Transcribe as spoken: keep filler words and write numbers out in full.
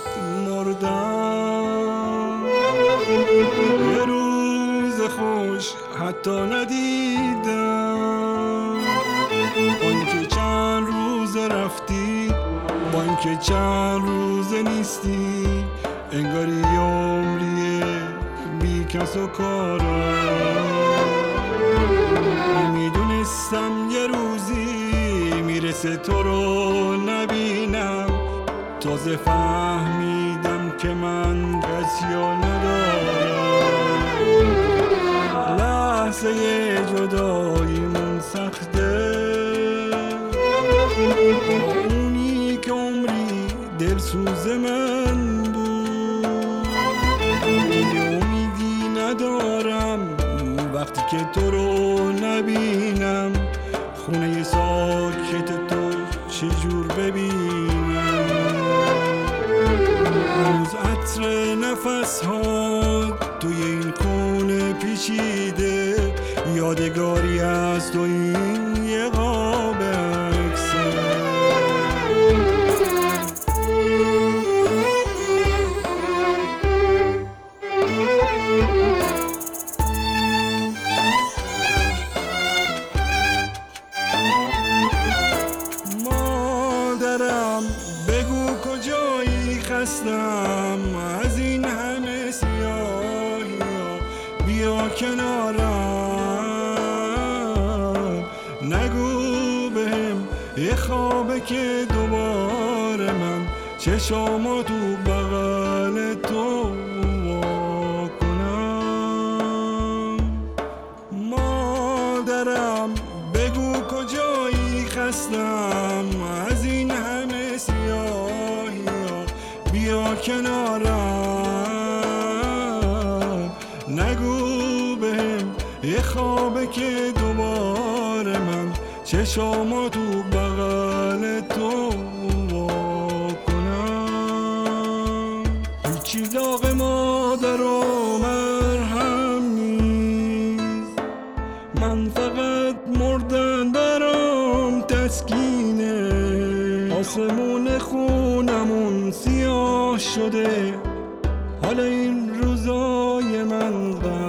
مردم. یه روز خوش حتی ندیدم، با اینکه چند روز رفتی، با اینکه چند روز نیستی، انگاری عمریه بی کس و کارم. میدونستم یه روزی میرسه تو رو نبینم، تازه فهمیدم که من کسی رو ندارم. لحظه جداییمون سخته، اونی که عمری دلسوز من بود. دیگه امیدی ندارم وقتی که تو رو نبینم، خونه ساکت تو چجور ببینم. هنوز عطر نفس ها توی این خونه پیچیده، یادگاری از تو این یه قاب عکسه. مادرم بگو کجایی، خستم از این همه سیاهی ها، بیا کنارم. نگو بهم یه خوابه که دوباره من چشامو تو بغل تو وا کنم. مادرم بگو کجایی، خستم از این همه سیاهی ها، بیا کنارم. نگو بهم یه خوابه که دوباره من چشامو تو بغل تو وا کنم. هیچی داغ مادر و مرهم نیست، من فقط مردن برام تسکینه. آسمون خونمون سیاه شده، حالا این روزای من غم